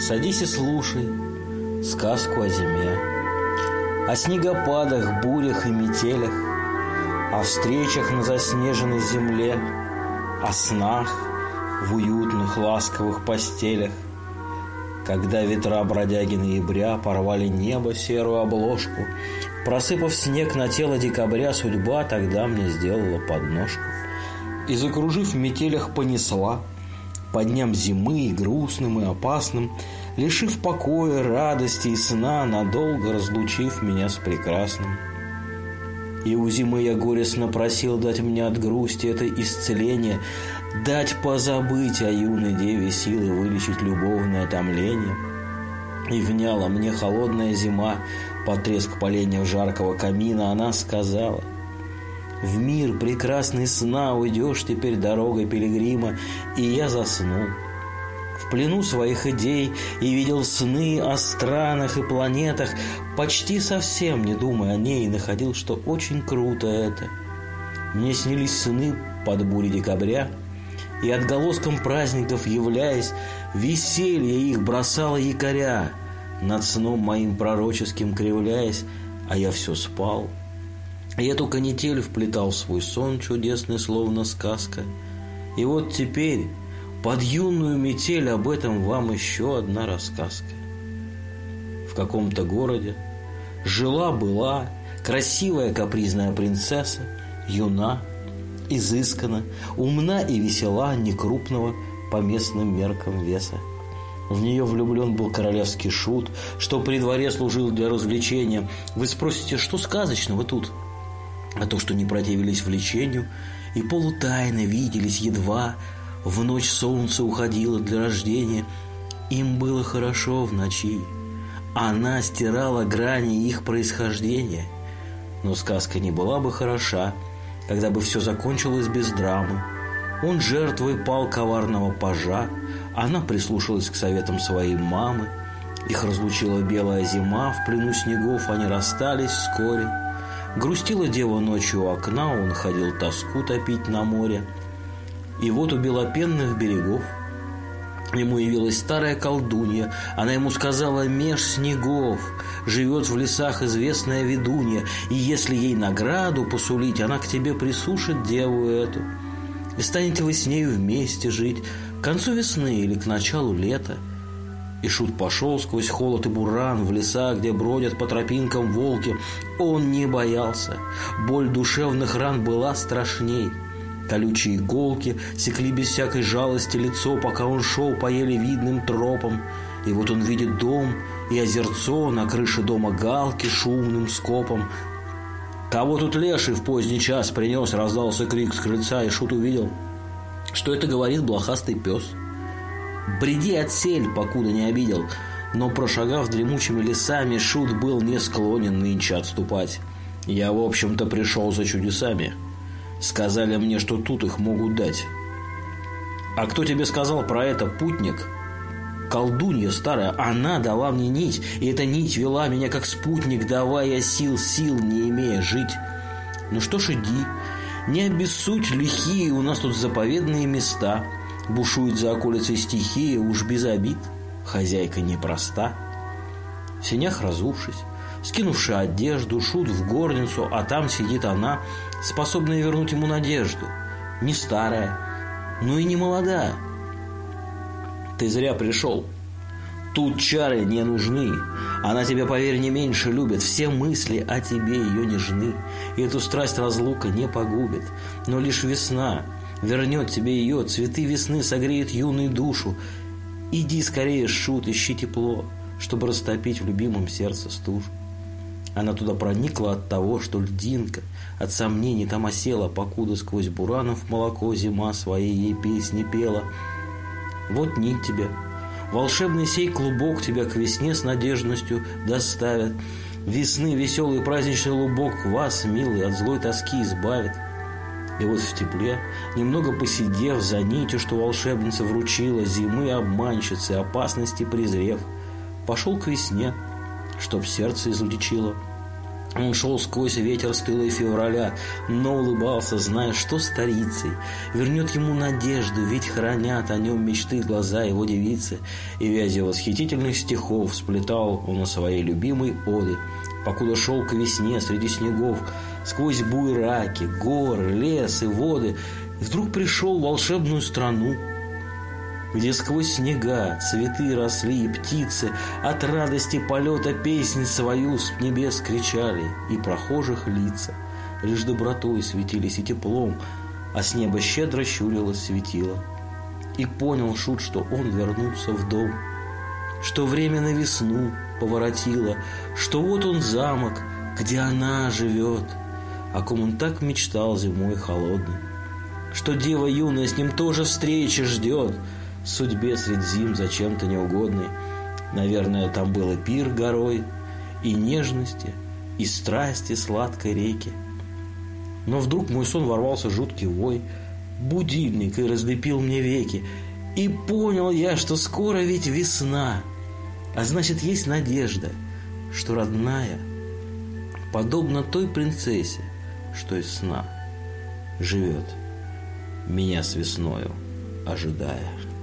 Садись и слушай сказку о зиме, о снегопадах, бурях и метелях, о встречах на заснеженной земле, о снах в уютных ласковых постелях. Когда ветра бродяги ноября порвали небо серую обложку, просыпав снег на тело декабря, судьба тогда мне сделала подножку и, закружив в метелях, понесла по дням зимы и грустным, и опасным, лишив покоя, радости и сна, надолго разлучив меня с прекрасным. И у зимы я горестно просил дать мне от грусти это исцеление, дать позабыть о юной деве силы, вылечить любовное томление. И вняла мне холодная зима под треск поленьев жаркого камина. Она сказала: в мир прекрасный сна уйдешь теперь дорогой пилигрима. И я заснул в плену своих идей и видел сны о странах и планетах, почти совсем не думая о ней, и находил, что очень круто это. Мне снились сны под бурей декабря, и отголоском праздников являясь, веселье их бросало якоря, над сном моим пророческим кривляясь, а я все спал. И эту канитель вплетал в свой сон чудесный, словно сказка. И вот теперь под юную метель об этом вам еще одна рассказка. В каком-то городе жила-была красивая капризная принцесса, юна, изысканна, умна и весела, некрупного по местным меркам веса. В нее влюблен был королевский шут, что при дворе служил для развлечения. Вы спросите, что сказочного тут? А то, что не противились влечению и полутайно виделись едва, в ночь солнце уходило для рождения. Им было хорошо в ночи, она стирала грани их происхождения. Но сказка не была бы хороша, когда бы все закончилось без драмы. Он жертвой пал коварного пажа, она прислушалась к советам своей мамы. Их разлучила белая зима, в плену снегов они расстались вскоре. Грустила дева ночью у окна, он ходил тоску топить на море. И вот у белопенных берегов ему явилась старая колдунья. Она ему сказала: меж снегов живет в лесах известная ведунья, и если ей награду посулить, она к тебе присушит деву эту, и станете вы с нею вместе жить к концу весны или к началу лета. И шут пошел сквозь холод и буран в леса, где бродят по тропинкам волки. Он не боялся, боль душевных ран была страшней. Колючие иголки секли без всякой жалости лицо, пока он шел по еле видным тропам. И вот он видит дом и озерцо, на крыше дома галки шумным скопом. «Кого тут леший в поздний час принес?» — раздался крик с крыльца, и шут увидел, что это говорит блохастый пес. «Бреди отсель, покуда не обидел». Но, прошагав дремучими лесами, шут был не склонен нынче отступать. «Я, в общем-то, пришел за чудесами. Сказали мне, что тут их могут дать». «А кто тебе сказал про это, путник?» «Колдунья старая, она дала мне нить, и эта нить вела меня как спутник, давая сил не имея жить. Ну что ж, иди, не обессудь, лихие у нас тут заповедные места. Бушует за околицей стихия, уж без обид, хозяйка непроста». В сенях разувшись, скинувши одежду, шут в горницу, а там сидит она, способная вернуть ему надежду. Не старая, но и не молодая. «Ты зря пришел. Тут чары не нужны. Она тебя, поверь, не меньше любит. Все мысли о тебе ее нежны. И эту страсть разлука не погубит. Но лишь весна вернет тебе ее. Цветы весны согреют юную душу. Иди скорее, шут, ищи тепло, чтобы растопить в любимом сердце стужу». Она туда проникла от того, что льдинка от сомнений там осела, покуда сквозь буранов молоко зима своей ей песни пела. «Вот нить тебе, волшебный сей клубок тебя к весне с надежностью доставит. Весны веселый праздничный лубок вас, милый, от злой тоски избавит». И вот в тепле, немного посидев за нитью, что волшебница вручила, зимы обманщицы, опасности презрев, пошел к весне, чтоб сердце излечило. Он шел сквозь ветер стылый февраля, но улыбался, зная, что старицей вернет ему надежду, ведь хранят о нем мечты глаза его девицы. И вязью восхитительных стихов сплетал он о своей любимой оде, покуда шел к весне среди снегов, сквозь буераки, горы, лес и воды, и вдруг пришел в волшебную страну, где сквозь снега цветы росли и птицы от радости полета песнь свою с небес кричали, и прохожих лица лишь добротой светились и теплом, а с неба щедро щурилось светило. И понял Шут, что он вернулся в дом, что время на весну поворотило, что вот он замок, где она живет, о ком он так мечтал зимой холодной, что дева юная с ним тоже встречи ждет, судьбе средь зим зачем-то неугодной. Наверное, там было пир горой, и нежности, и страсти сладкой реки. Но вдруг в мой сон ворвался жуткий вой, будильник, и разлепил мне веки. И понял я, что скоро ведь весна, а значит, есть надежда, что родная, подобно той принцессе, что из сна живет, меня с весною ожидая.